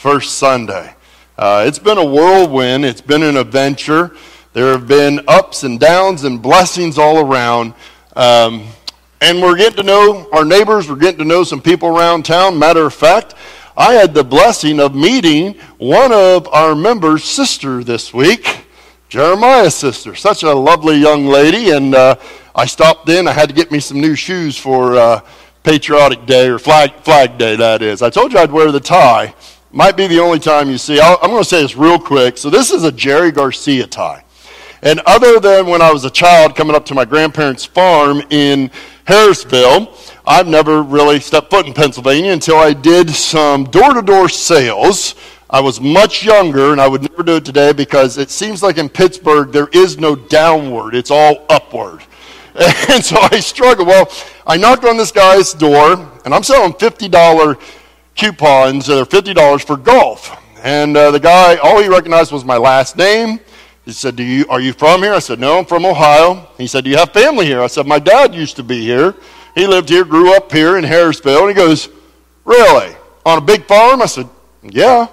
first Sunday. It's been a whirlwind. It's been an adventure. There have been ups and downs and blessings all around. And we're getting to know our neighbors. We're getting to know some people around town. Matter of fact, I had the blessing of meeting one of our members' sister this week, Jeremiah's sister. Such a lovely young lady. And I stopped in. I had to get me some new shoes for Patriotic Day, or Flag Day, that is. I told you I'd wear the tie. Might be the only time you see. I'm going to say this real quick. So this is a Jerry Garcia tie. And other than when I was a child coming up to my grandparents' farm in Harrisville, I've never really stepped foot in Pennsylvania until I did some door-to-door sales. I was much younger, and I would never do it today because it seems like in Pittsburgh there is no downward. It's all upward. And so I struggled. Well, I knocked on this guy's door, and I'm selling $50 coupons that are $50 for golf. And the guy, all he recognized was my last name. He said, are you from here? I said, no, I'm from Ohio. He said, do you have family here? I said, my dad used to be here. He lived here, grew up here in Harrisville. And he goes, really? On a big farm? I said, yeah.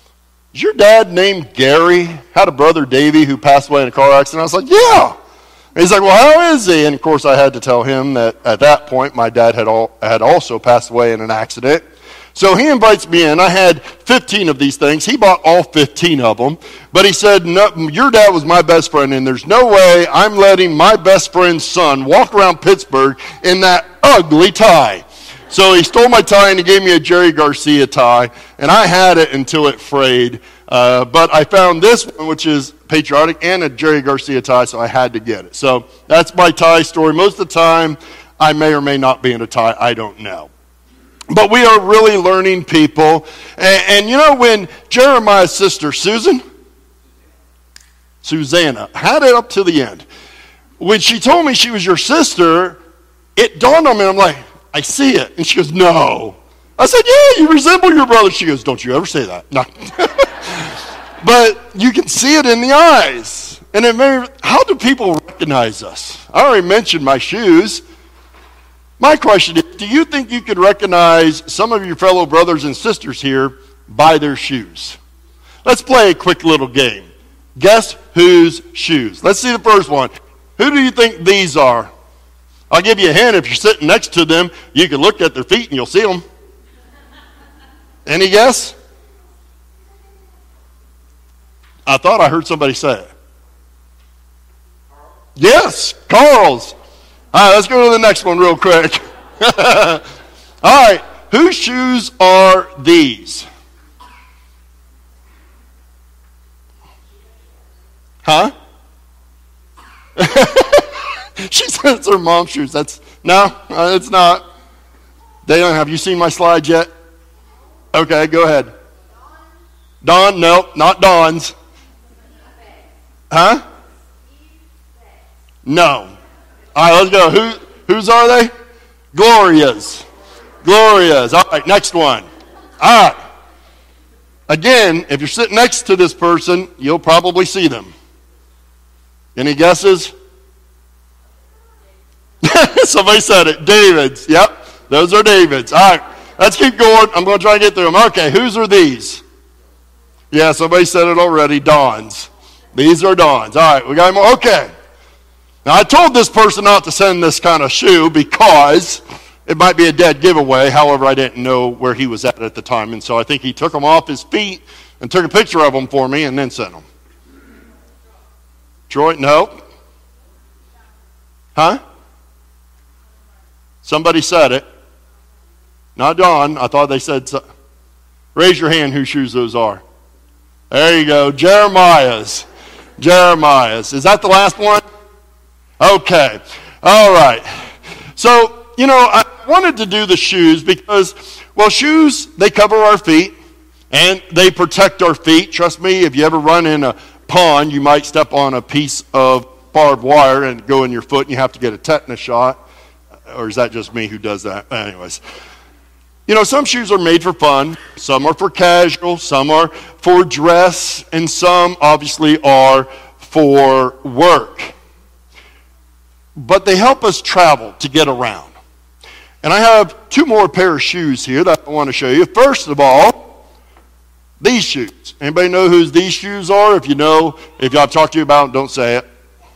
Is your dad named Gary? Had a brother, Davey, who passed away in a car accident. I was like, yeah. And he's like, well, how is he? And, of course, I had to tell him that at that point my dad had also passed away in an accident. So he invites me in. I had 15 of these things. He bought all 15 of them. But he said, no, your dad was my best friend, and there's no way I'm letting my best friend's son walk around Pittsburgh in that ugly tie. So he stole my tie, and he gave me a Jerry Garcia tie. And I had it until it frayed. But I found this one, which is patriotic, and a Jerry Garcia tie, so I had to get it. So that's my tie story. Most of the time, I may or may not be in a tie. I don't know. But we are really learning people. And you know, when Jeremiah's sister, Susanna, had it up to the end, when she told me she was your sister, it dawned on me. I'm like, I see it. And she goes, no. I said, yeah, you resemble your brother. She goes, don't you ever say that. No. But you can see it in the eyes. And how do people recognize us? I already mentioned my shoes. My question is, do you think you could recognize some of your fellow brothers and sisters here by their shoes? Let's play a quick little game. Guess whose shoes? Let's see the first one. Who do you think these are? I'll give you a hint. If you're sitting next to them, you can look at their feet and you'll see them. Any guess? I thought I heard somebody say it. Yes, Carl's. All right, let's go to the next one real quick. All right, whose shoes are these? Huh? She said it's her mom's shoes. No, it's not. Have you seen my slides yet? Okay, go ahead. Dawn? No, not Dawn's. Huh? No. All right, let's go. Whose are they? Gloria's. All right, next one. All right. Again, if you're sitting next to this person, you'll probably see them. Any guesses? Somebody said it. David's. Yep, those are David's. All right, let's keep going. I'm going to try and get through them. Okay, whose are these? Yeah, somebody said it already. Dawn's. These are Dawn's. All right, we got more. Okay. Now, I told this person not to send this kind of shoe because it might be a dead giveaway. However, I didn't know where he was at the time. And so I think he took them off his feet and took a picture of them for me and then sent them. Troy? No. Huh? Somebody said it. Not Dawn. I thought they said so. Raise your hand whose shoes those are. There you go. Jeremiah's. Is that the last one? Okay. All right. So, I wanted to do the shoes because, shoes, they cover our feet and they protect our feet. Trust me, if you ever run in a pond, you might step on a piece of barbed wire and go in your foot and you have to get a tetanus shot. Or is that just me who does that? Anyways. Some shoes are made for fun. Some are for casual. Some are for dress. And some, obviously, are for work. But they help us travel to get around. And I have two more pair of shoes here that I want to show you. First of all, These shoes. Anybody know whose these shoes are? If you know, if I've talked to you about it, don't say it.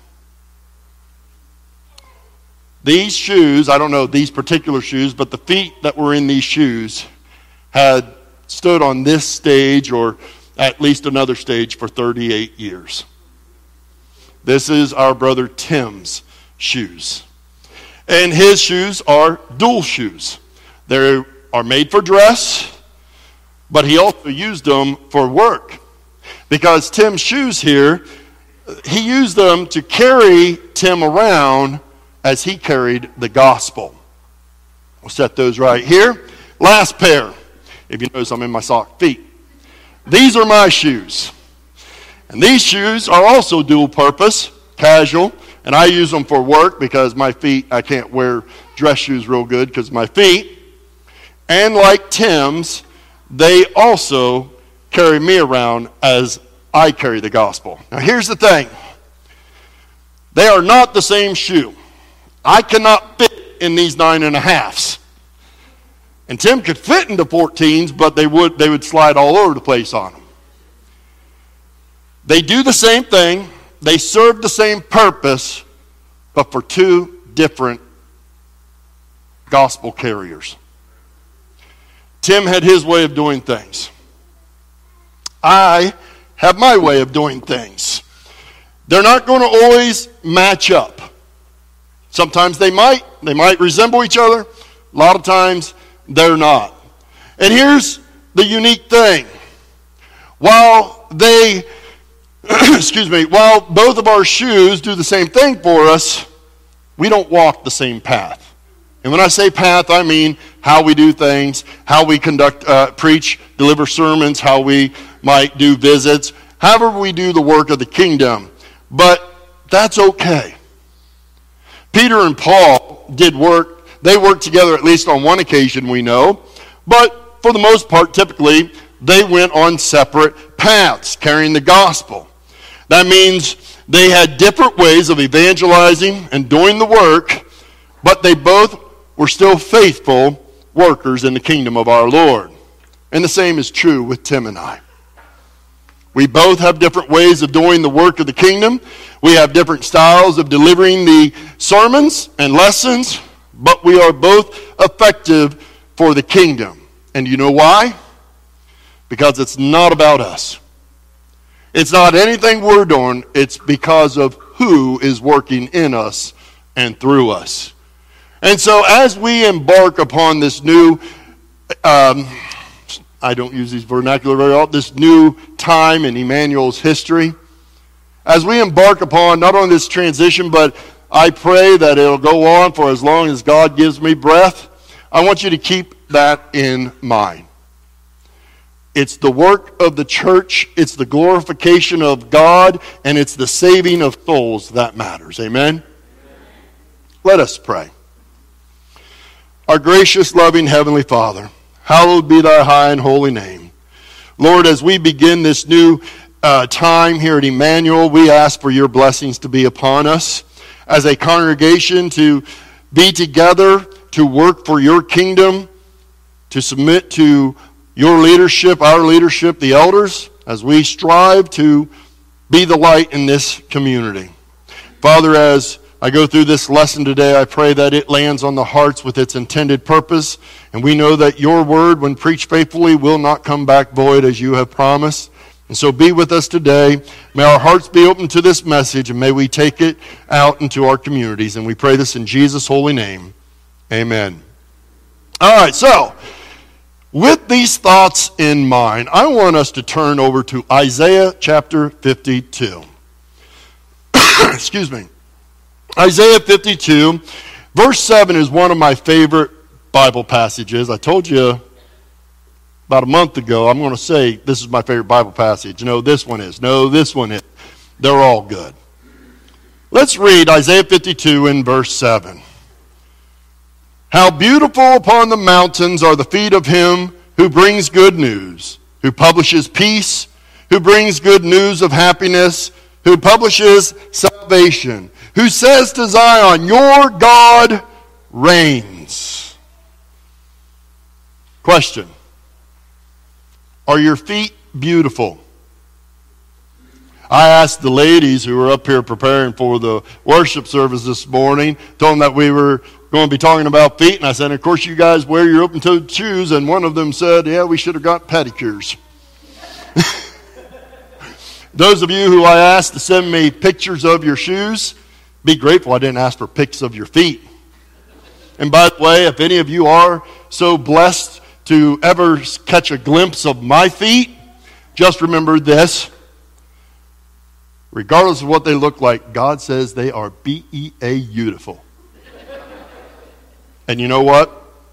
These shoes, I don't know these particular shoes, but the feet that were in these shoes had stood on this stage or at least another stage for 38 years. This is our brother Tim's shoes. And his shoes are dual shoes. They are made for dress, but he also used them for work. Because Tim's shoes here, he used them to carry Tim around as he carried the gospel. We'll set those right here. Last pair. If you notice, I'm in my sock feet. These are my shoes. And these shoes are also dual purpose, casual. And I use them for work because my feet, I can't wear dress shoes real good because of my feet. And like Tim's, they also carry me around as I carry the gospel. Now here's the thing. They are not the same shoe. I cannot fit in these 9.5s. And Tim could fit into 14s, but they would slide all over the place on them. They do the same thing. They serve the same purpose, but for two different gospel carriers. Tim had his way of doing things. I have my way of doing things. They're not going to always match up. Sometimes they might resemble each other. A lot of times they're not. And here's the unique thing. While while both of our shoes do the same thing for us, we don't walk the same path. And when I say path, I mean how we do things, how we conduct, preach, deliver sermons, how we might do visits, however we do the work of the kingdom. But that's okay. Peter and Paul did work. They worked together at least on one occasion, we know. But for the most part, typically, they went on separate paths, carrying the gospel. That means they had different ways of evangelizing and doing the work, but they both were still faithful workers in the kingdom of our Lord. And the same is true with Tim and I. We both have different ways of doing the work of the kingdom. We have different styles of delivering the sermons and lessons, but we are both effective for the kingdom. And you know why? Because it's not about us. It's not anything we're doing. It's because of who is working in us and through us. And so as we embark upon this new, I don't use these vernacular very often, this new time in Emmanuel's history, as we embark upon not only this transition, but I pray that it'll go on for as long as God gives me breath, I want you to keep that in mind. It's the work of the church, it's the glorification of God, and it's the saving of souls that matters. Amen? Let us pray. Our gracious, loving Heavenly Father, hallowed be thy high and holy name. Lord, as we begin this new time here at Emmanuel, we ask for your blessings to be upon us as a congregation, to be together, to work for your kingdom, to submit to your leadership, our leadership, the elders, as we strive to be the light in this community. Father, as I go through this lesson today, I pray that it lands on the hearts with its intended purpose. And we know that your word, when preached faithfully, will not come back void as you have promised. And so be with us today. May our hearts be open to this message, and may we take it out into our communities. And we pray this in Jesus' holy name. Amen. All right, so with these thoughts in mind, I want us to turn over to Isaiah chapter 52. Excuse me. Isaiah 52, verse 7 is one of my favorite Bible passages. I told you about a month ago, I'm going to say this is my favorite Bible passage. No, this one is. No, this one is. They're all good. Let's read Isaiah 52 in verse 7. How beautiful upon the mountains are the feet of him who brings good news, who publishes peace, who brings good news of happiness, who publishes salvation, who says to Zion, your God reigns. Question. Are your feet beautiful. I asked the ladies who were up here preparing for the worship service this morning, told them that we were going to be talking about feet, and I said, of course you guys wear your open-toed shoes, and one of them said, yeah, we should have got pedicures. Those of you who I asked to send me pictures of your shoes, be grateful I didn't ask for pics of your feet. And by the way, if any of you are so blessed to ever catch a glimpse of my feet, just remember this. Regardless of what they look like, God says they are beautiful. And you know what?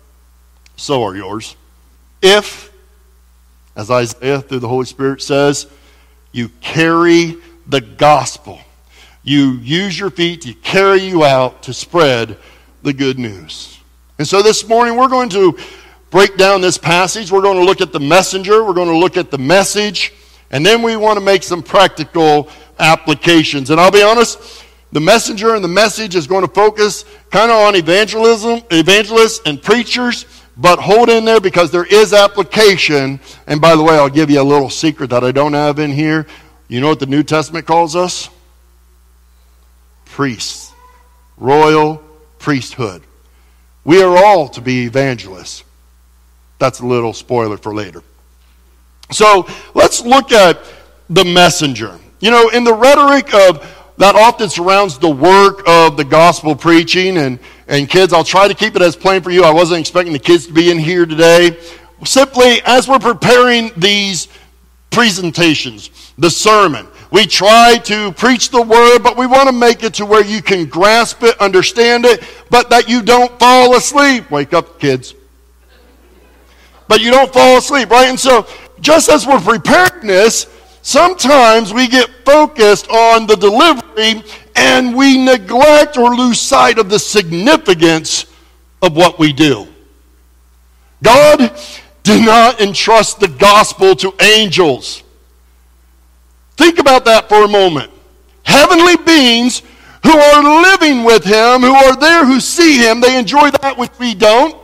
So are yours. If, as Isaiah through the Holy Spirit says, you carry the gospel. You use your feet to carry you out to spread the good news. And so this morning we're going to break down this passage. We're going to look at the messenger. We're going to look at the message. And then we want to make some practical applications. And I'll be honest, the messenger and the message is going to focus kind of on evangelists and preachers, but hold in there because there is application. And by the way, I'll give you a little secret that I don't have in here. You know what the New Testament calls us? Priests. Royal priesthood. We are all to be evangelists. That's a little spoiler for later. So let's look at the messenger. You know, in the rhetoric of that often surrounds the work of the gospel preaching, and kids, I'll try to keep it as plain for you. I wasn't expecting the kids to be in here today. Simply, as we're preparing these presentations, the sermon, we try to preach the word, but we want to make it to where you can grasp it, understand it, but that you don't fall asleep. Wake up, kids. But you don't fall asleep, right? And so, just as we're preparing this, sometimes we get focused on the delivery and we neglect or lose sight of the significance of what we do. God did not entrust the gospel to angels. Think about that for a moment. Heavenly beings who are living with him, who are there, who see him, they enjoy that which we don't.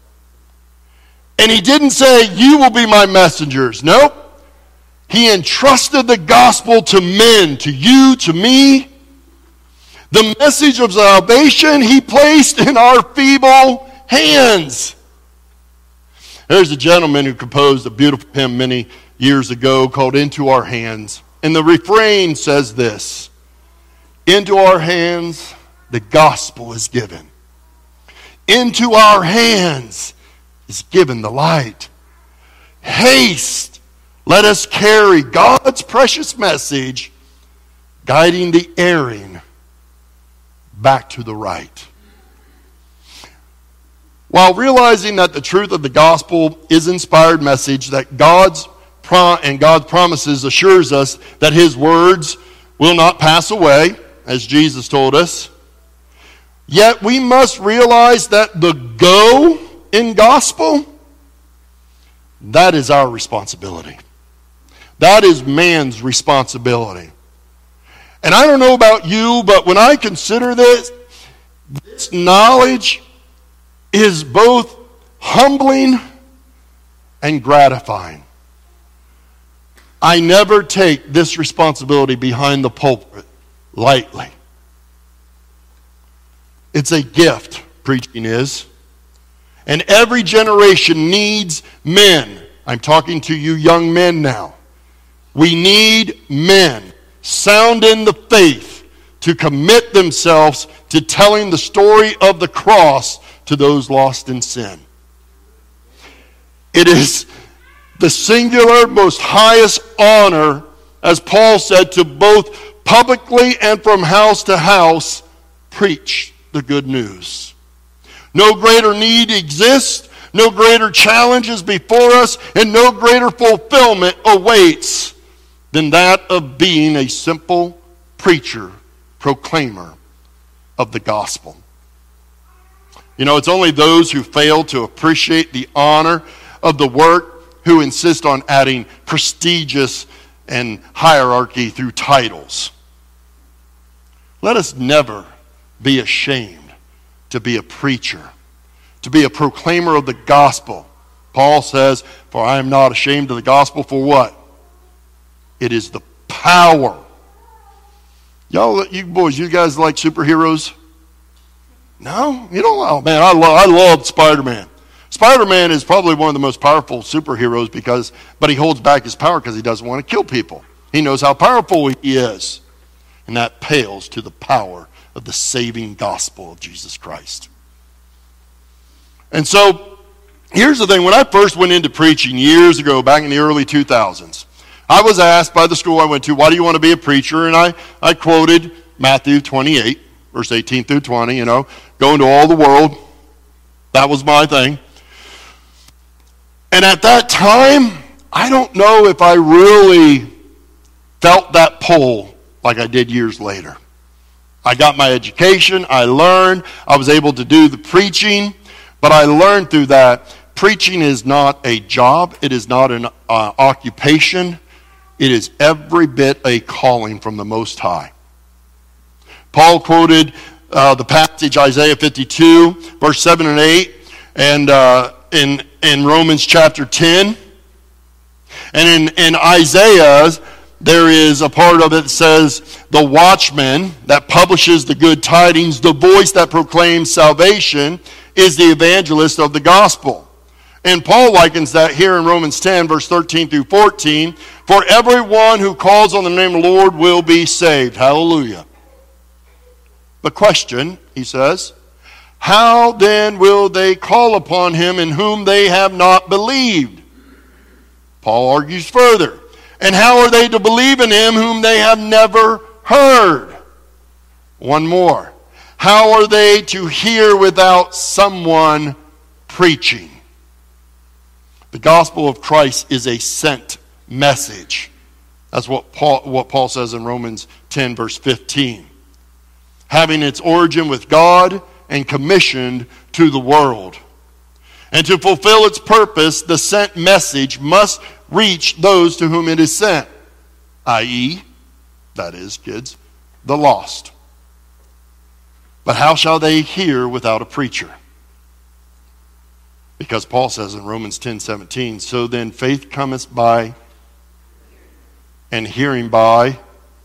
And he didn't say, you will be my messengers. Nope. He entrusted the gospel to men, to you, to me. The message of salvation he placed in our feeble hands. There's a gentleman who composed a beautiful hymn many years ago called Into Our Hands. And the refrain says this: into our hands the gospel is given. Into our hands is given the light. Haste, let us carry God's precious message, guiding the erring back to the right. While realizing that the truth of the gospel is inspired message, that God's promises assures us that his words will not pass away, as Jesus told us, yet we must realize that the go in gospel, that is our responsibility. That is man's responsibility. And I don't know about you, but when I consider this knowledge is both humbling and gratifying. I never take this responsibility behind the pulpit lightly. It's a gift, preaching is. And every generation needs men. I'm talking to you young men now. We need men sound in the faith to commit themselves to telling the story of the cross to those lost in sin. It is the singular, most highest honor, as Paul said, to both publicly and from house to house preach the good news. No greater need exists, no greater challenge is before us, and no greater fulfillment awaits than that of being a simple preacher, proclaimer of the gospel. You know, it's only those who fail to appreciate the honor of the work who insist on adding prestigious and hierarchy through titles. Let us never be ashamed to be a preacher, to be a proclaimer of the gospel. Paul says, for I am not ashamed of the gospel for what? It is the power. Y'all, you boys, you guys like superheroes? No? You don't? Oh, man, I love Spider-Man. Spider-Man is probably one of the most powerful superheroes but he holds back his power because he doesn't want to kill people. He knows how powerful he is. And that pales to the power of the saving gospel of Jesus Christ. And so, here's the thing. When I first went into preaching years ago, back in the early 2000s, I was asked by the school I went to, why do you want to be a preacher? And I quoted Matthew 28, verse 18 through 20, go into all the world. That was my thing. And at that time, I don't know if I really felt that pull like I did years later. I got my education, I learned, I was able to do the preaching, but I learned through that preaching is not a job, it is not an occupation, it is every bit a calling from the Most High. Paul quoted the passage Isaiah 52, verse 7 and 8, and in Romans chapter 10. And in Isaiah, there is a part of it that says, the watchman that publishes the good tidings, the voice that proclaims salvation, is the evangelist of the gospel. And Paul likens that here in Romans 10, verse 13 through 14. For everyone who calls on the name of the Lord will be saved. Hallelujah. The question, he says, how then will they call upon him in whom they have not believed? Paul argues further. And how are they to believe in him whom they have never heard? One more. How are they to hear without someone preaching? The gospel of Christ is a sent message. That's what Paul says in Romans 10, verse 15. Having its origin with God and commissioned to the world. And to fulfill its purpose, the sent message must reach those to whom it is sent, i.e., that is, kids, the lost. But how shall they hear without a preacher? Because Paul says in Romans 10:17, so then faith cometh by and hearing by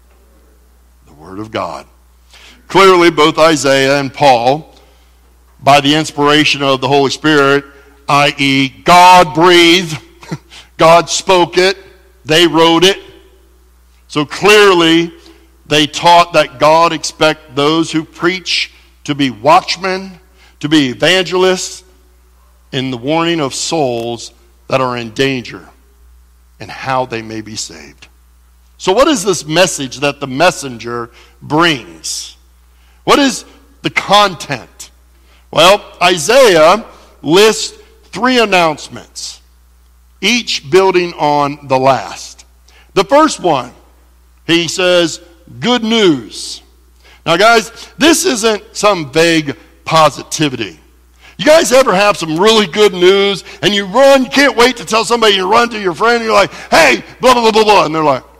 the word of God. Clearly, both Isaiah and Paul, by the inspiration of the Holy Spirit, i.e., God breathed, God spoke it, they wrote it. So clearly, they taught that God expects those who preach to be watchmen, to be evangelists, in the warning of souls that are in danger and how they may be saved. So what is this message that the messenger brings? What is the content? Well, Isaiah lists 3 announcements, each building on the last. The first one, he says, good news. Now guys, this isn't some vague positivity. You guys ever have some really good news and you can't wait to tell somebody, you run to your friend and you're like, hey, blah, blah, blah, blah, blah. And they're like,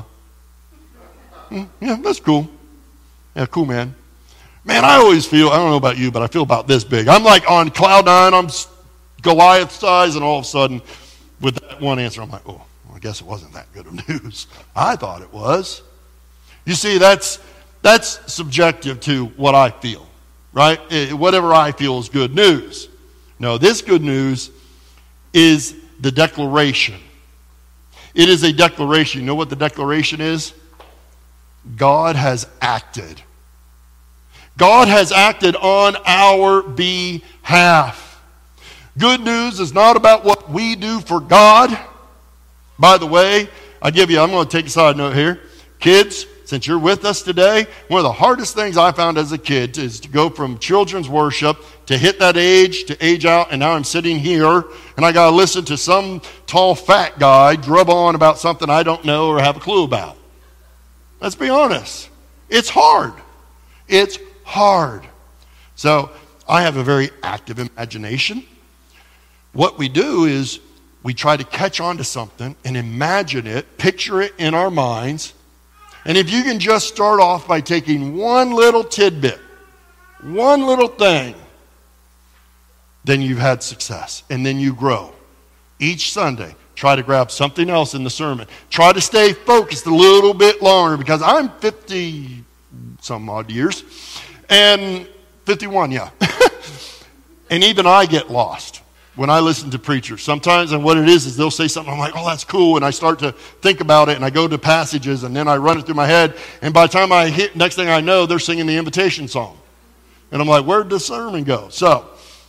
yeah, that's cool. Yeah, cool, man. Man, I always feel, I don't know about you, but I feel about this big. I'm like on cloud 9, I'm Goliath size, and all of a sudden, with that one answer, I'm like, oh, well, I guess it wasn't that good of news. I thought it was. You see, that's subjective to what I feel. Right? Whatever I feel is good news. No, this good news is the declaration. It is a declaration. You know what the declaration is? God has acted. God has acted on our behalf. Good news is not about what we do for God. By the way, I'm going to take a side note here. Kids, since you're with us today, one of the hardest things I found as a kid is to go from children's worship to hit that age, to age out, and now I'm sitting here, and I got to listen to some tall, fat guy drub on about something I don't know or have a clue about. Let's be honest. It's hard. It's hard. So I have a very active imagination. What we do is we try to catch on to something and imagine it, picture it in our minds. And if you can just start off by taking one little tidbit, one little thing, then you've had success. And then you grow. Each Sunday, try to grab something else in the sermon. Try to stay focused a little bit longer because I'm 50 some odd years. And 51, yeah. And even I get lost when I listen to preachers. Sometimes, and what it is they'll say something, I'm like, oh, that's cool. And I start to think about it, and I go to passages, and then I run it through my head. And by the time I hit, next thing I know, they're singing the invitation song. And I'm like, where'd the sermon go? So,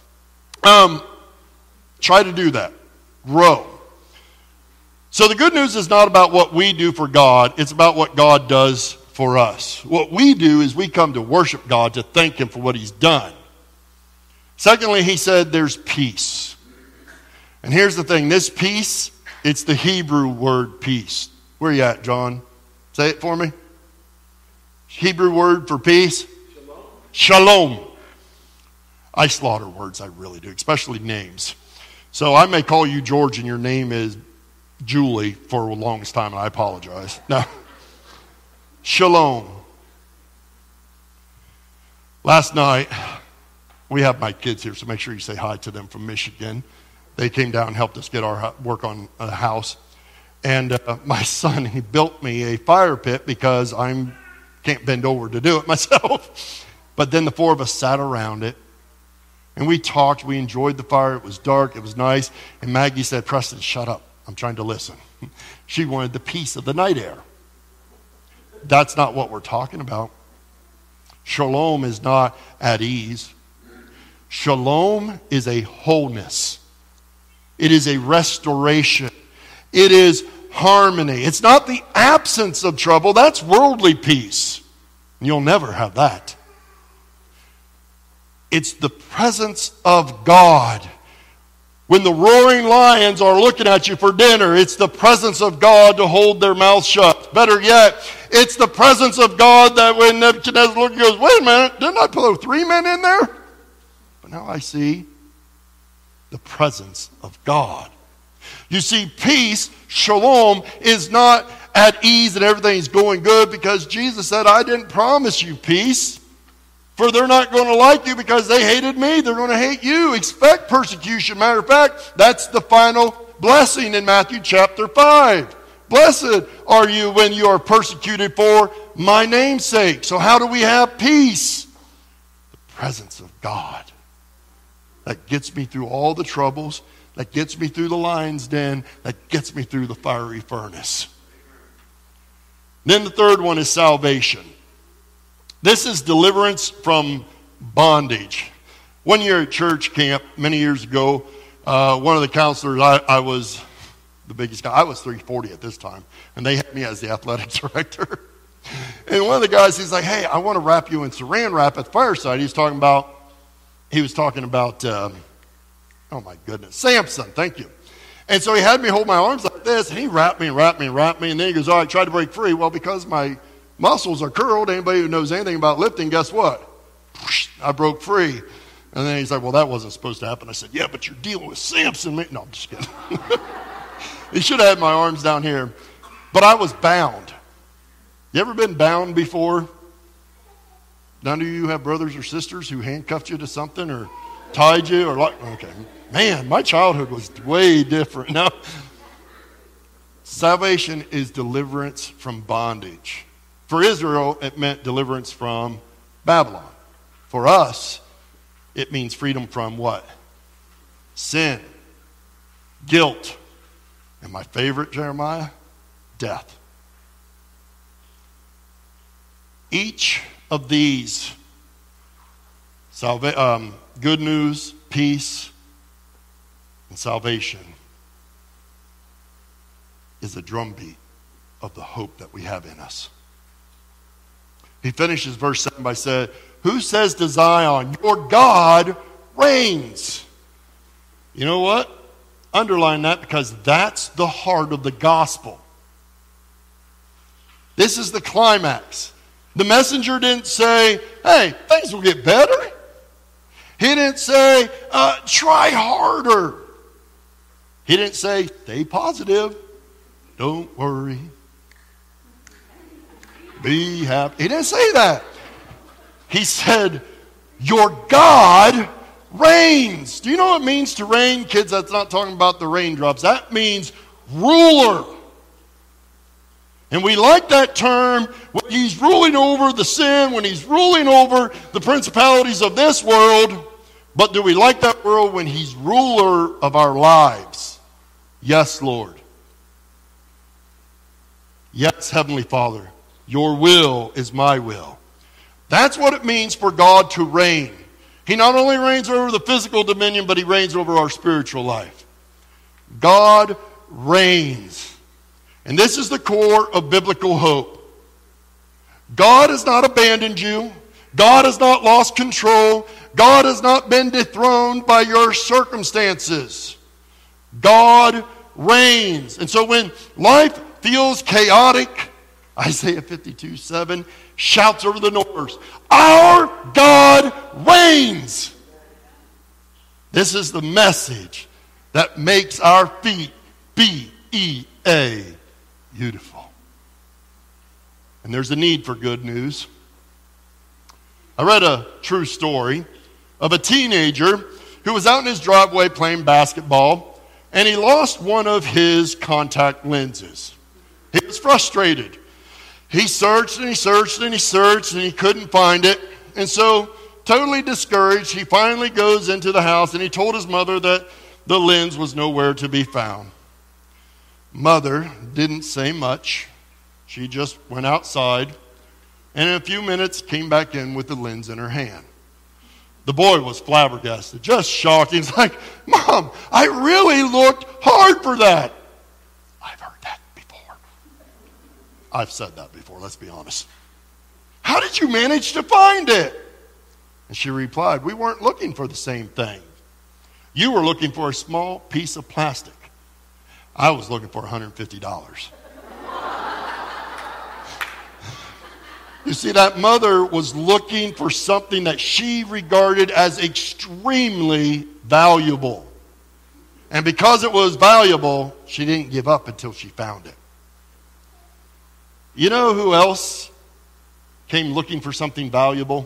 try to do that. Grow. So the good news is not about what we do for God. It's about what God does for us. What we do is we come to worship God, to thank Him for what He's done. Secondly, he said there's peace. And here's the thing. This peace, it's the Hebrew word peace. Where are you at, John? Say it for me. Hebrew word for peace? Shalom. I slaughter words, I really do, especially names. So I may call you George and your name is Julie for the longest time, and I apologize. No. Shalom. Last night, we have my kids here, so make sure you say hi to them from Michigan. They came down and helped us get our work on a house. And my son, he built me a fire pit because I can't bend over to do it myself. But then the four of us sat around it, and we talked. We enjoyed the fire. It was dark. It was nice. And Maggie said, Preston, shut up. I'm trying to listen. She wanted the peace of the night air. That's not what we're talking about. Shalom is not at ease. Shalom is a wholeness. It is a restoration. It is harmony. It's not the absence of trouble. That's worldly peace. You'll never have that. It's the presence of God. When the roaring lions are looking at you for dinner, it's the presence of God to hold their mouth shut. Better yet, it's the presence of God that when Nebuchadnezzar looks, he goes, wait a minute, didn't I put 3 men in there? But now I see the presence of God. You see, peace, shalom, is not at ease and everything's going good because Jesus said, I didn't promise you peace. For they're not going to like you because they hated me. They're going to hate you. Expect persecution. Matter of fact, that's the final blessing in Matthew chapter 5. Blessed are you when you are persecuted for my name's sake. So how do we have peace? The presence of God. That gets me through all the troubles. That gets me through the lion's den. That gets me through the fiery furnace. Then the third one is salvation. This is deliverance from bondage. One year at church camp, many years ago, one of the counselors, I was the biggest guy. I was 340 at this time, and they had me as the athletic director. And one of the guys, he's like, hey, I want to wrap you in saran wrap at the fireside. He was talking about, oh my goodness, Samson, thank you. And so he had me hold my arms like this, and he wrapped me, and then he goes, all right, try to break free. Well, because my muscles are curled. Anybody who knows anything about lifting, guess what? I broke free. And then he's like, well, that wasn't supposed to happen. I said, yeah, but you're dealing with Samson. No, I'm just kidding. He should have had my arms down here. But I was bound. You ever been bound before? None of you have brothers or sisters who handcuffed you to something or tied you? Okay. Man, my childhood was way different. No. Salvation is deliverance from bondage. For Israel, it meant deliverance from Babylon. For us, it means freedom from what? Sin, guilt, and my favorite, Jeremiah, death. Each of these, good news, peace, and salvation, is the drumbeat of the hope that we have in us. He finishes verse 7 by saying, who says to Zion, your God reigns? You know what? Underline that because that's the heart of the gospel. This is the climax. The messenger didn't say, hey, things will get better. He didn't say, try harder. He didn't say, stay positive. Don't worry. Be happy. He didn't say that. He said, your God reigns. Do you know what it means to reign? Kids, that's not talking about the raindrops. That means ruler. And we like that term when he's ruling over the sin, when he's ruling over the principalities of this world. But do we like that world when he's ruler of our lives? Yes, Lord. Yes, Heavenly Father, your will is my will. That's what it means for God to reign. He not only reigns over the physical dominion, but he reigns over our spiritual life. God reigns. And this is the core of biblical hope. God has not abandoned you. God has not lost control. God has not been dethroned by your circumstances. God reigns. And so when life feels chaotic, Isaiah 52:7 shouts over the noise, our God reigns. This is the message that makes our feet B-E-A beautiful. And there's a need for good news. I read a true story of a teenager who was out in his driveway playing basketball, and he lost one of his contact lenses. He was frustrated. He searched and he searched and he searched and he couldn't find it. And so, totally discouraged, he finally goes into the house and he told his mother that the lens was nowhere to be found. Mother didn't say much. She just went outside and in a few minutes came back in with the lens in her hand. The boy was flabbergasted, just shocked. He's like, Mom, I really looked hard for that. I've heard that before. I've said that before, let's be honest. How did you manage to find it? And she replied, we weren't looking for the same thing. You were looking for a small piece of plastic. I was looking for $150. You see, that mother was looking for something that she regarded as extremely valuable. And because it was valuable, she didn't give up until she found it. You know who else came looking for something valuable?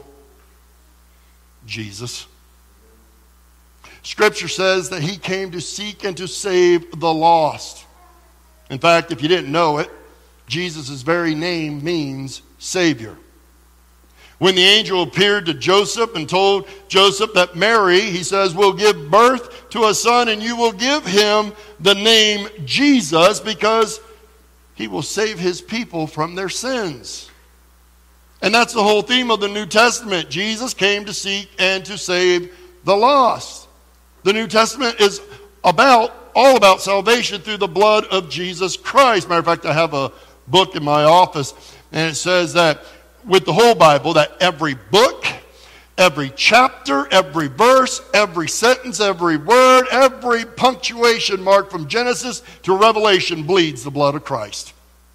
Jesus. Scripture says that he came to seek and to save the lost. In fact, if you didn't know it, Jesus' very name means Savior. When the angel appeared to Joseph and told Joseph that Mary, he says, will give birth to a son and you will give him the name Jesus because he will save his people from their sins. And that's the whole theme of the New Testament. Jesus came to seek and to save the lost. The New Testament is all about salvation through the blood of Jesus Christ. Matter of fact, I have a book in my office, and it says that with the whole Bible, that every book, every chapter, every verse, every sentence, every word, every punctuation mark from Genesis to Revelation bleeds the blood of Christ.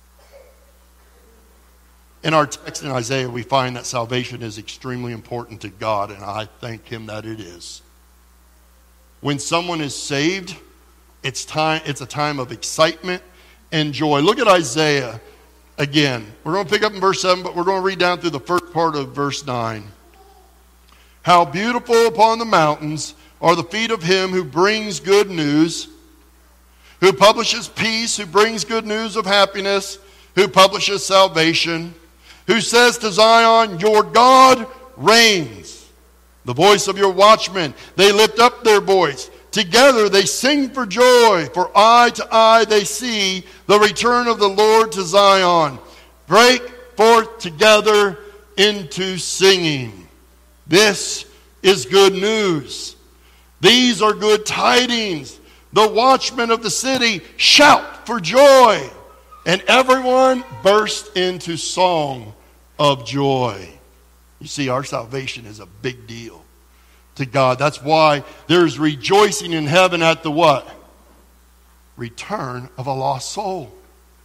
In our text in Isaiah, we find that salvation is extremely important to God, and I thank him that it is. When someone is saved, it's a time of excitement and joy. Look at Isaiah again. We're going to pick up in verse 7, but we're going to read down through the first part of verse 9. How beautiful upon the mountains are the feet of him who brings good news, who publishes peace, who brings good news of happiness, who publishes salvation, who says to Zion, your God reigns. The voice of your watchmen, they lift up their voice. Together they sing for joy, for eye to eye they see the return of the Lord to Zion. Break forth together into singing. This is good news. These are good tidings. The watchmen of the city shout for joy, and everyone burst into song of joy. You see, our salvation is a big deal to God. That's why there's rejoicing in heaven at the what? Return of a lost soul.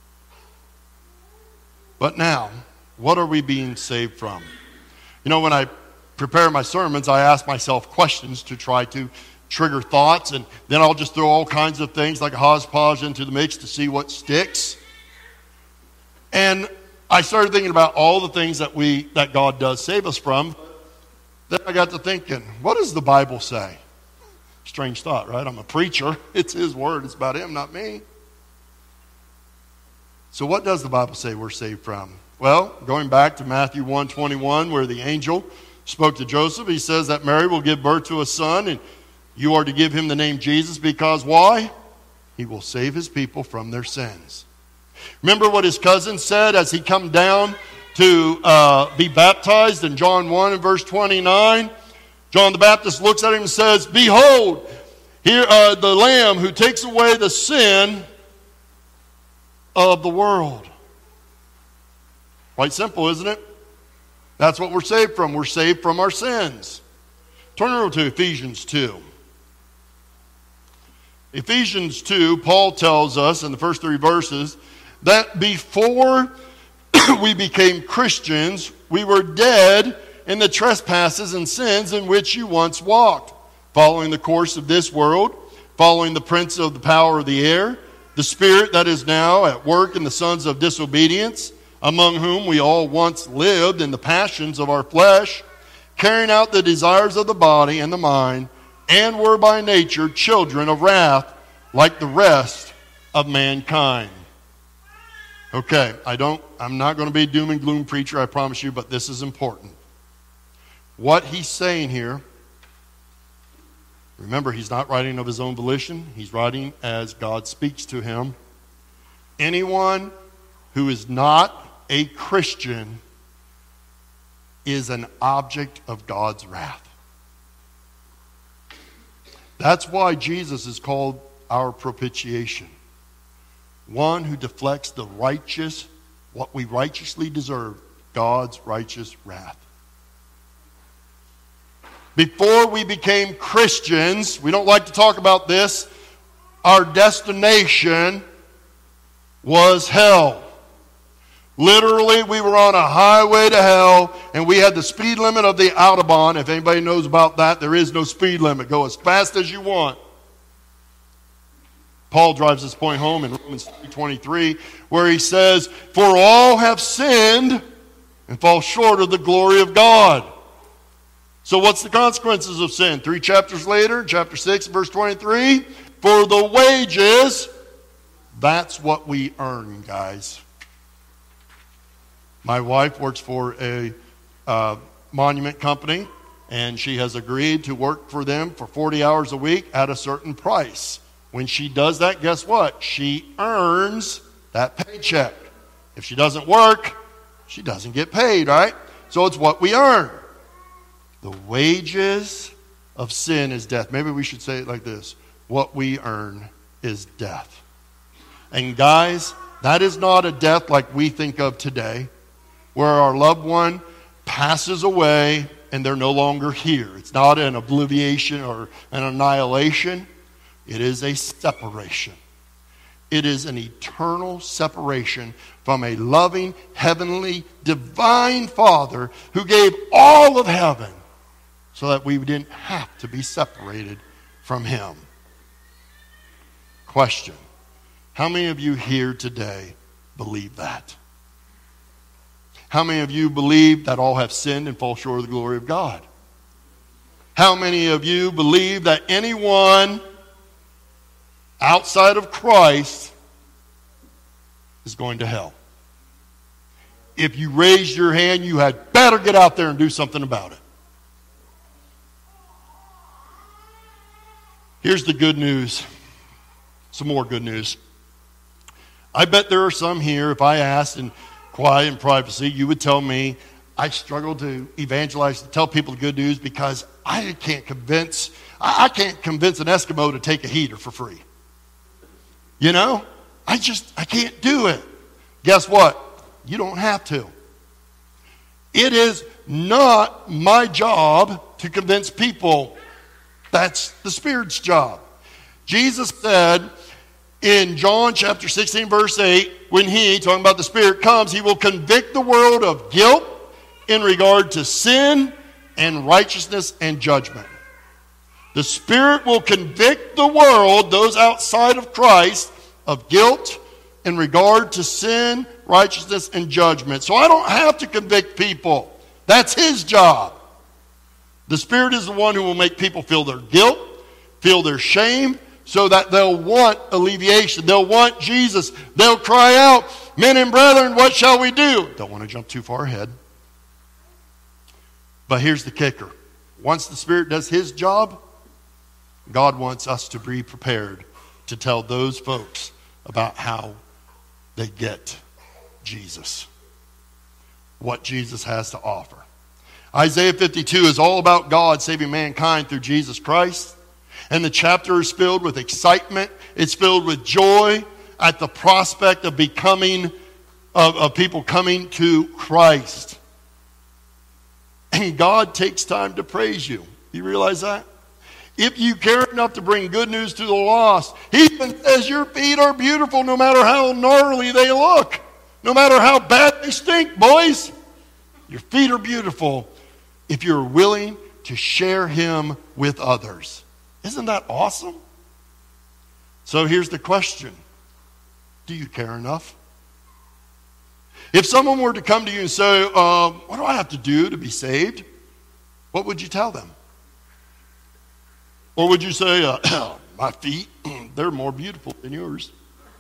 But now, what are we being saved from? You know, when I prepare my sermons, I ask myself questions to try to trigger thoughts, and then I'll just throw all kinds of things like a hodgepodge into the mix to see what sticks. And I started thinking about all the things that God does save us from. Then I got to thinking, what does the Bible say? Strange thought, right? I'm a preacher. It's his word. It's about him, not me. So what does the Bible say we're saved from? Well, going back to Matthew 1:21, where the angel spoke to Joseph, he says that Mary will give birth to a son, and you are to give him the name Jesus, because why? He will save his people from their sins. Remember what his cousin said as he come down to be baptized in John 1 and verse 29? John the Baptist looks at him and says, "Behold, here the Lamb who takes away the sin of the world." Quite simple, isn't it? That's what we're saved from. We're saved from our sins. Turn over to Ephesians 2. Ephesians 2, Paul tells us in the first 3 verses that before we became Christians, we were dead in the trespasses and sins in which you once walked, following the course of this world, following the prince of the power of the air, the spirit that is now at work in the sons of disobedience, among whom we all once lived in the passions of our flesh, carrying out the desires of the body and the mind, and were by nature children of wrath, like the rest of mankind. Okay, I'm not going to be a doom and gloom preacher, I promise you, but this is important. What he's saying here, remember, he's not writing of his own volition. He's writing as God speaks to him. Anyone who is not a Christian is an object of God's wrath. That's why Jesus is called our propitiation. One who deflects the righteous, what we righteously deserve, God's righteous wrath. Before we became Christians, we don't like to talk about this, our destination was hell. Literally, we were on a highway to hell, and we had the speed limit of the Autobahn. If anybody knows about that, there is no speed limit. Go as fast as you want. Paul drives this point home in Romans 3:23, where he says, "For all have sinned and fall short of the glory of God." So what's the consequences of sin? 3 chapters later, chapter 6, verse 23, "For the wages," that's what we earn, guys. My wife works for a monument company, and she has agreed to work for them for 40 hours a week at a certain price. When she does that, guess what? She earns that paycheck. If she doesn't work, she doesn't get paid, right? So it's what we earn. The wages of sin is death. Maybe we should say it like this: what we earn is death. And guys, that is not a death like we think of today, where our loved one passes away and they're no longer here. It's not an obliviation or an annihilation. It is a separation. It is an eternal separation from a loving, heavenly, divine Father who gave all of heaven so that we didn't have to be separated from Him. Question: how many of you here today believe that? How many of you believe that all have sinned and fall short of the glory of God? How many of you believe that anyone outside of Christ is going to hell? If you raised your hand, you had better get out there and do something about it. Here's the good news. Some more good news. I bet there are some here, if I asked in quiet and privacy, you would tell me, I struggle to evangelize, to tell people the good news because I can't convince an Eskimo to take a heater for free. You know? I can't do it. Guess what? You don't have to. It is not my job to convince people. That's the Spirit's job. Jesus said in John chapter 16, verse 8, when He, talking about the Spirit, comes, He will convict the world of guilt in regard to sin and righteousness and judgment. The Spirit will convict the world, those outside of Christ, of guilt in regard to sin, righteousness, and judgment. So I don't have to convict people. That's His job. The Spirit is the one who will make people feel their guilt, feel their shame, so that they'll want alleviation. They'll want Jesus. They'll cry out, Men and brethren, what shall we do? Don't want to jump too far ahead. But here's the kicker. Once the Spirit does His job, God wants us to be prepared to tell those folks about how they get Jesus, what Jesus has to offer. Isaiah 52 is all about God saving mankind through Jesus Christ. And the chapter is filled with excitement. It's filled with joy at the prospect of of people coming to Christ. And God takes time to praise you. You realize that? If you care enough to bring good news to the lost, He even says your feet are beautiful no matter how gnarly they look. No matter how bad they stink, boys. Your feet are beautiful if you're willing to share Him with others. Isn't that awesome? So here's the question. Do you care enough? If someone were to come to you and say, what do I have to do to be saved? What would you tell them? Or would you say, my feet, they're more beautiful than yours?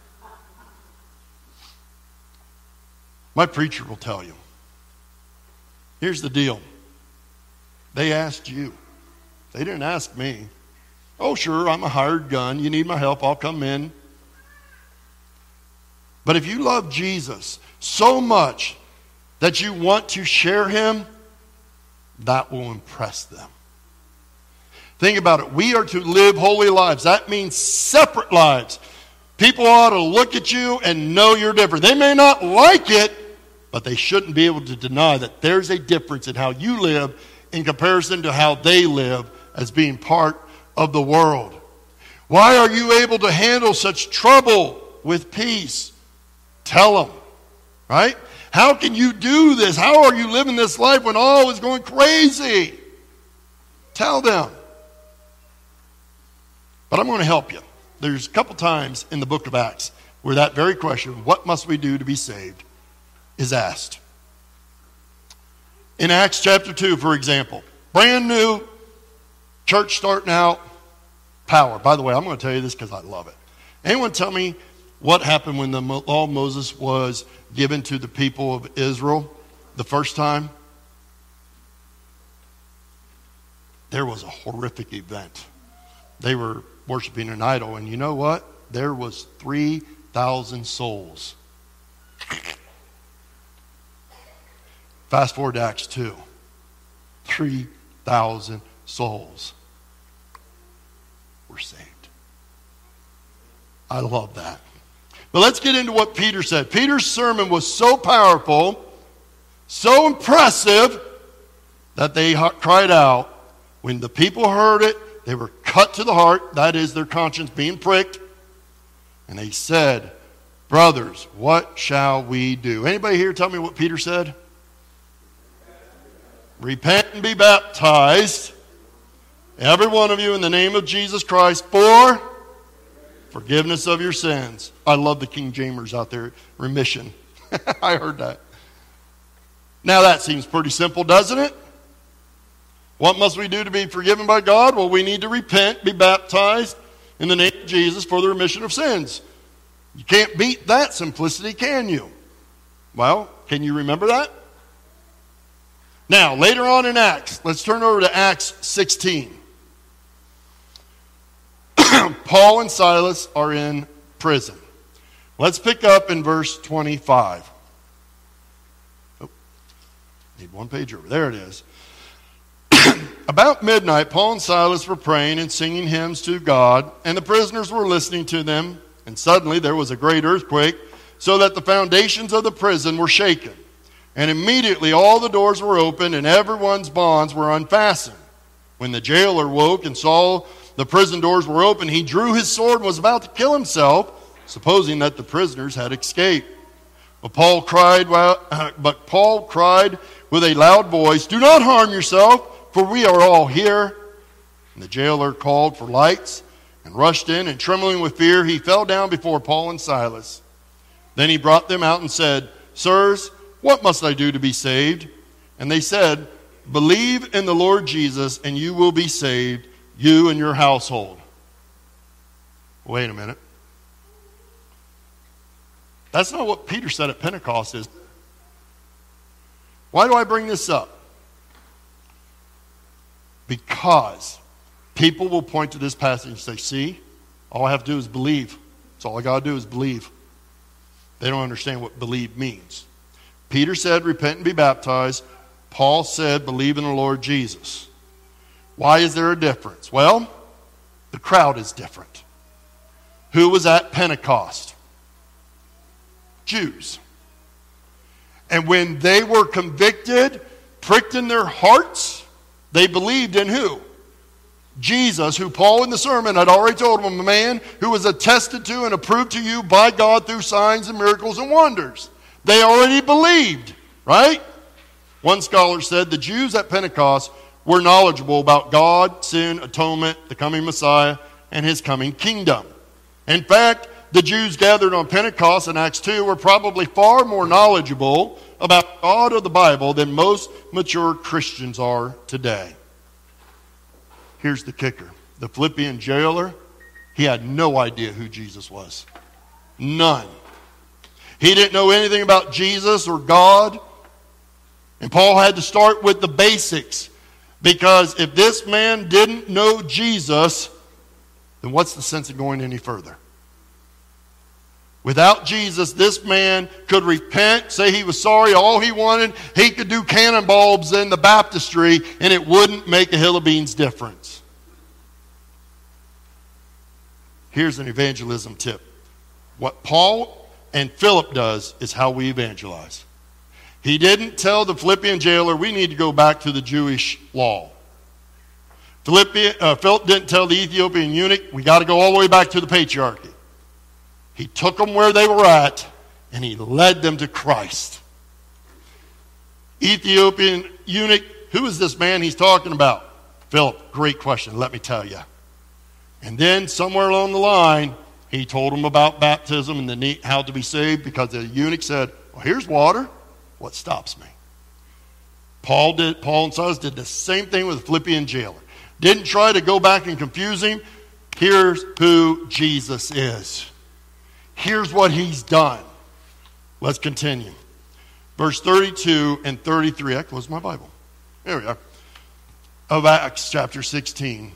My preacher will tell you. Here's the deal. They asked you. They didn't ask me. Oh, sure, I'm a hired gun. You need my help, I'll come in. But if you love Jesus so much that you want to share Him, that will impress them. Think about it. We are to live holy lives. That means separate lives. People ought to look at you and know you're different. They may not like it, but they shouldn't be able to deny that there's a difference in how you live in comparison to how they live as being part of the world. Why are you able to handle such trouble with peace? Tell them, right? How can you do this? How are you living this life when all is going crazy? Tell them. But I'm going to help you. There's a couple times in the book of Acts where that very question, what must we do to be saved, is asked. In Acts chapter 2, for example, brand new church starting out, power. By the way, I'm going to tell you this because I love it. Anyone tell me what happened when the law of Moses was given to the people of Israel the first time? There was a horrific event. They were worshiping an idol, and you know what? There was 3,000 souls. Fast forward to Acts 2. 3,000 souls were saved. I love that. But let's get into what Peter said. Peter's sermon was so powerful, so impressive, that they cried out. When the people heard it, they were cut to the heart, that is, their conscience being pricked. And they said, brothers, what shall we do? Anybody here tell me what Peter said? Repent and be baptized, every one of you, in the name of Jesus Christ, for forgiveness of your sins. I love the King Jamers out there. Remission. I heard that. Now that seems pretty simple, doesn't it? What must we do to be forgiven by God? Well, we need to repent, be baptized in the name of Jesus for the remission of sins. You can't beat that simplicity, can you? Well, can you remember that? Now, later on in Acts, let's turn over to Acts 16. Paul and Silas are in prison. Let's pick up in verse 25. Oh, need one page over. There it is. About midnight, Paul and Silas were praying and singing hymns to God, and the prisoners were listening to them. And suddenly there was a great earthquake, so that the foundations of the prison were shaken. And immediately all the doors were opened, and everyone's bonds were unfastened. When the jailer woke and saw the prison doors were open, he drew his sword and was about to kill himself, supposing that the prisoners had escaped. But Paul cried with a loud voice, "Do not harm yourself, for we are all here." And the jailer called for lights and rushed in, and trembling with fear, he fell down before Paul and Silas. Then he brought them out and said, "Sirs, what must I do to be saved?" And they said, "Believe in the Lord Jesus, and you will be saved, you and your household." Wait a minute. That's not what Peter said at Pentecost is. Why do I bring this up? Because people will point to this passage and say, see, all I have to do is believe. That's all I got to do is believe. They don't understand what believe means. Peter said, repent and be baptized. Paul said, believe in the Lord Jesus. Why is there a difference? Well, the crowd is different. Who was at Pentecost? Jews. And when they were convicted, pricked in their hearts, they believed in who? Jesus, who Paul in the sermon had already told them, a man who was attested to and approved to you by God through signs and miracles and wonders. They already believed, right? One scholar said the Jews at Pentecost were knowledgeable about God, sin, atonement, the coming Messiah, and his coming kingdom. In fact, the Jews gathered on Pentecost in Acts 2 were probably far more knowledgeable about God or the Bible than most mature Christians are today. Here's the kicker. The Philippian jailer, he had no idea who Jesus was. None. He didn't know anything about Jesus or God. And Paul had to start with the basics. Because if this man didn't know Jesus, then what's the sense of going any further? Without Jesus, this man could repent, say he was sorry, all he wanted. He could do cannonballs in the baptistry, and it wouldn't make a hill of beans difference. Here's an evangelism tip. What Paul and Philip does is how we evangelize. He didn't tell the Philippian jailer, we need to go back to the Jewish law. Philip didn't tell the Ethiopian eunuch, we got to go all the way back to the patriarchy. He took them where they were at, and he led them to Christ. Ethiopian eunuch, who is this man he's talking about? Philip, great question, let me tell you. And then somewhere along the line, he told him about baptism and how to be saved, because the eunuch said, well, here's water. What stops me? Paul and Silas did the same thing with the Philippian jailer. Didn't try to go back and confuse him. Here's who Jesus is. Here's what he's done. Let's continue. Verse 32 and 33. I closed my Bible. There we are. Of Acts chapter 16.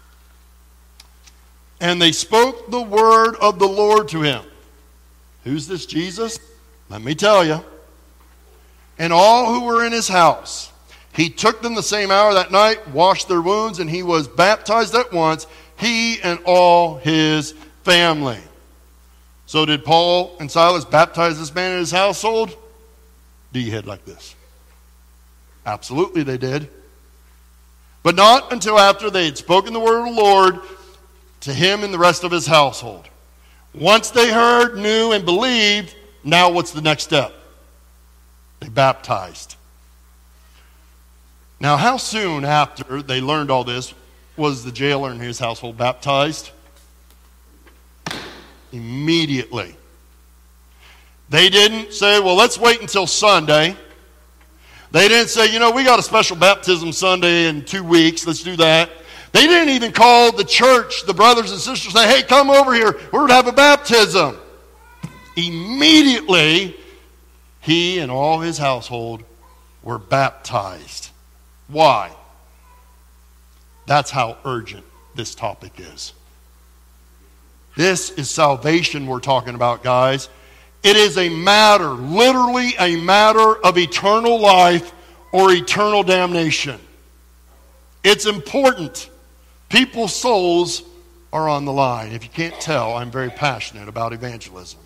And they spoke the word of the Lord to him. Who's this Jesus? Let me tell you. And all who were in his house. He took them the same hour that night, washed their wounds, and he was baptized at once, he and all his family. So did Paul and Silas baptize this man in his household? Do you head like this? Absolutely they did. But not until after they had spoken the word of the Lord to him and the rest of his household. Once they heard, knew, and believed, now what's the next step? They baptized. Now, how soon after they learned all this was the jailer and his household baptized? Immediately. They didn't say, well, let's wait until Sunday. They didn't say, we got a special baptism Sunday in 2 weeks. Let's do that. They didn't even call the church, the brothers and sisters, say, hey, come over here. We're going to have a baptism. Immediately, he and all his household were baptized. Why? That's how urgent this topic is. This is salvation we're talking about, guys. It is a matter, literally a matter of eternal life or eternal damnation. It's important. People's souls are on the line. If you can't tell, I'm very passionate about evangelism.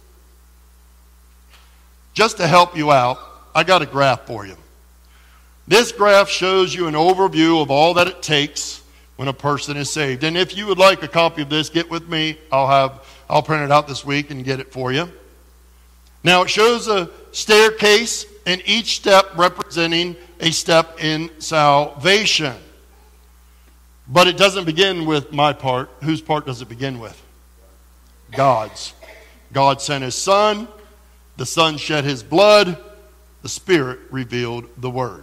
Just to help you out, I got a graph for you. This graph shows you an overview of all that it takes when a person is saved. And if you would like a copy of this, get with me. I'll print it out this week and get it for you. Now it shows a staircase and each step representing a step in salvation. But it doesn't begin with my part. Whose part does it begin with? God's. God sent his Son. The Son shed his blood. The Spirit revealed the Word.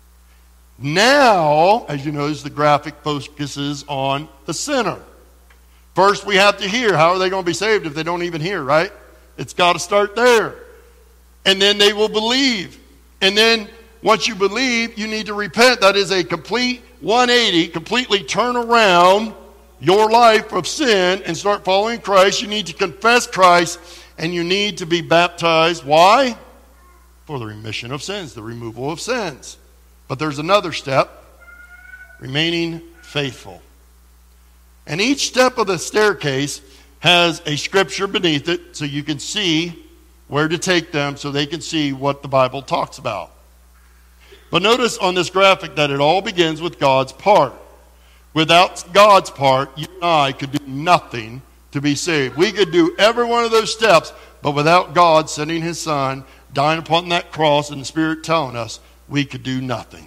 Now, as you notice, the graphic focuses on the sinner. First, we have to hear. How are they going to be saved if they don't even hear, right? It's got to start there. And then they will believe. And then once you believe, you need to repent. That is a complete 180, completely turn around your life of sin and start following Christ. You need to confess Christ, and you need to be baptized. Why? For the remission of sins, the removal of sins. But there's another step, remaining faithful. And each step of the staircase has a scripture beneath it so you can see where to take them so they can see what the Bible talks about. But notice on this graphic that it all begins with God's part. Without God's part, you and I could do nothing to be saved. We could do every one of those steps, but without God sending his Son, dying upon that cross, and the Spirit telling us, we could do nothing.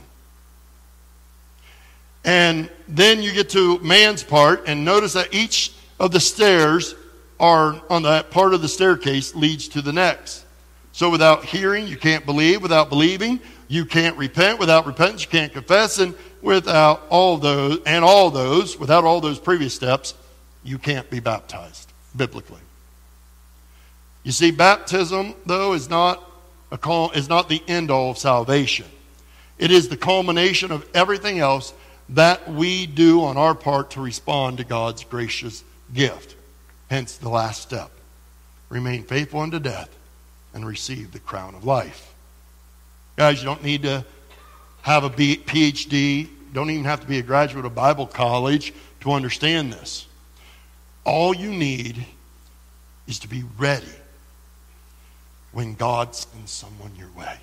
And then you get to man's part, and notice that each of the stairs are on that part of the staircase leads to the next. So without hearing, you can't believe. Without believing, you can't repent. Without repentance, you can't confess. And without all those, without all those previous steps, you can't be baptized biblically. You see, baptism, though, is not the end all of salvation. It is the culmination of everything else that we do on our part to respond to God's gracious gift. Hence the last step. Remain faithful unto death and receive the crown of life. Guys, you don't need to have a PhD. Don't even have to be a graduate of Bible college to understand this. All you need is to be ready when God sends someone your way.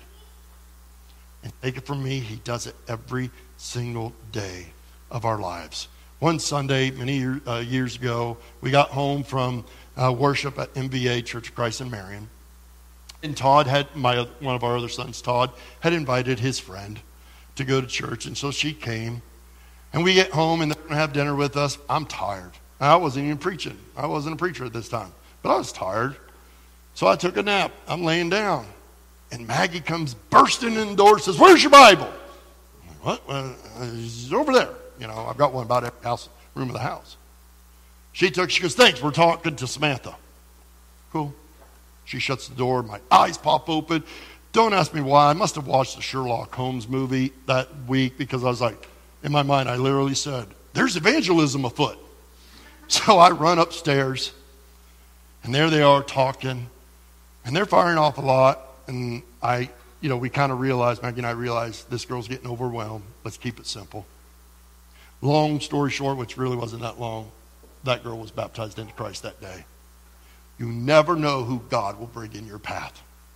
And take it from me, he does it every single day of our lives. One Sunday, many years ago, we got home from worship at MVA, Church of Christ in Marion. And Todd one of our other sons, Todd, had invited his friend to go to church. And so she came. And we get home and they're going to have dinner with us. I'm tired. I wasn't even preaching. I wasn't a preacher at this time. But I was tired. So I took a nap. I'm laying down. And Maggie comes bursting in the door and says, "Where's your Bible?" I'm like, "What? It's over there. You know, I've got one about every room of the house." She goes, "Thanks, we're talking to Samantha." Cool. She shuts the door. My eyes pop open. Don't ask me why. I must have watched the Sherlock Holmes movie that week because I was like, in my mind, I literally said, "There's evangelism afoot." So I run upstairs, and there they are talking, and they're firing off a lot. And we kind of realized, Maggie and I realized, this girl's getting overwhelmed. Let's keep it simple. Long story short, which really wasn't that long, that girl was baptized into Christ that day. You never know who God will bring in your path.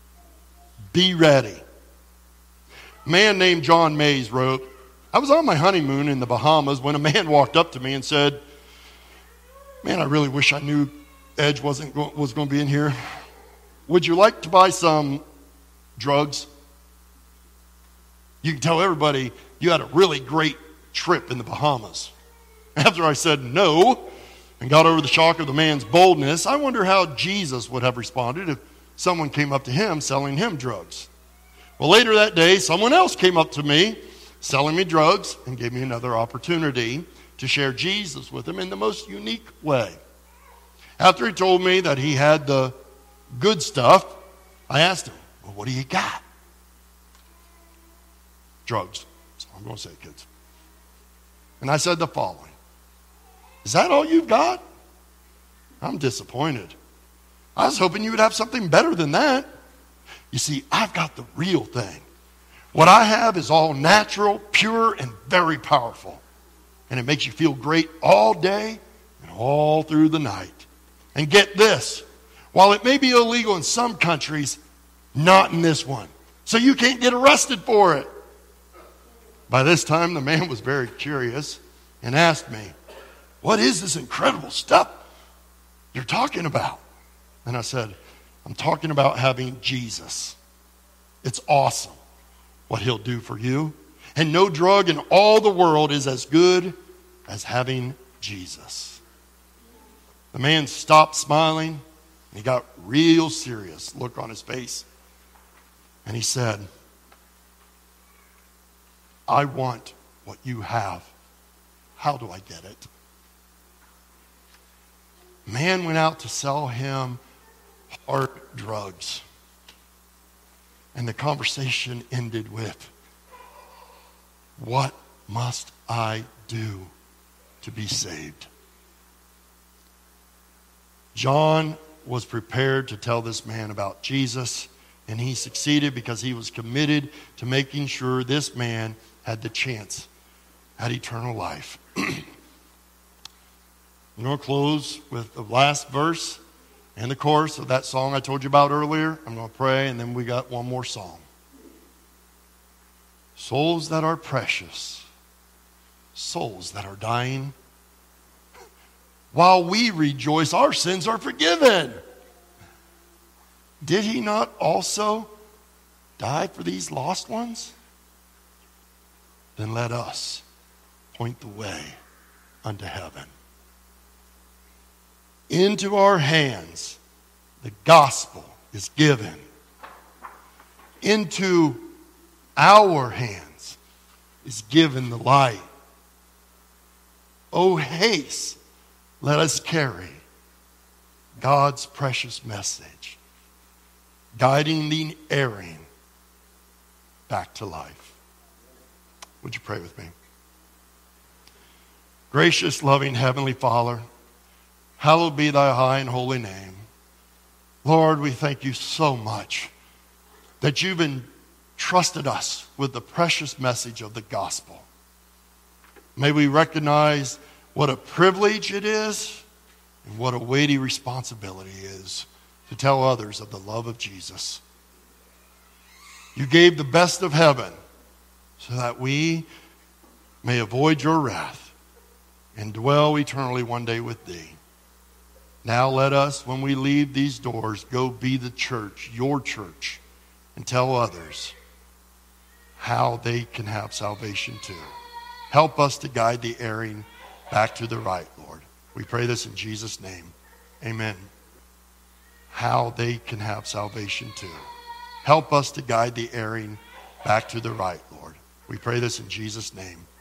Be ready. A man named John Mays wrote, "I was on my honeymoon in the Bahamas when a man walked up to me and said, 'Man, I really wish I knew Edge was going to be in here. Would you like to buy some drugs?' You can tell everybody you had a really great trip in the Bahamas." After I said no and got over the shock of the man's boldness, I wonder how Jesus would have responded if someone came up to him selling him drugs. Well, later that day, someone else came up to me selling me drugs and gave me another opportunity to share Jesus with him in the most unique way. After he told me that he had the good stuff, I asked him, "Well, what do you got?" "Drugs." So I'm going to say it, kids. And I said the following: "Is that all you've got? I'm disappointed. I was hoping you would have something better than that. You see, I've got the real thing. What I have is all natural, pure, and very powerful. And it makes you feel great all day and all through the night. And get this, while it may be illegal in some countries, not in this one. So you can't get arrested for it." By this time, the man was very curious and asked me, "What is this incredible stuff you're talking about?" And I said, "I'm talking about having Jesus. It's awesome what he'll do for you. And no drug in all the world is as good as having Jesus." The man stopped smiling, and he got real serious look on his face. And he said, "I want what you have. How do I get it?" Man went out to sell him hard drugs. And the conversation ended with, what must I do to be saved? John was prepared to tell this man about Jesus, and he succeeded because he was committed to making sure this man had the chance at eternal life. I'm going to close with the last verse and the chorus of that song I told you about earlier. I'm going to pray, and then we got one more song. Souls that are precious, souls that are dying, while we rejoice, our sins are forgiven. Did he not also die for these lost ones? Then let us point the way unto heaven. Into our hands the gospel is given. Into our hands is given the light. Oh, haste, let us carry God's precious message, guiding the erring back to life. Would you pray with me? Gracious, loving Heavenly Father, hallowed be thy high and holy name. Lord, we thank you so much that you've entrusted us with the precious message of the gospel. May we recognize what a privilege it is and what a weighty responsibility it is to tell others of the love of Jesus. You gave the best of heaven so that we may avoid your wrath and dwell eternally one day with thee. Now let us, when we leave these doors, go be the church, your church, and tell others how they can have salvation too. Help us to guide the erring back to the right, Lord. We pray this in Jesus' name. Amen. How they can have salvation too. Help us to guide the erring back to the right, Lord. We pray this in Jesus' name.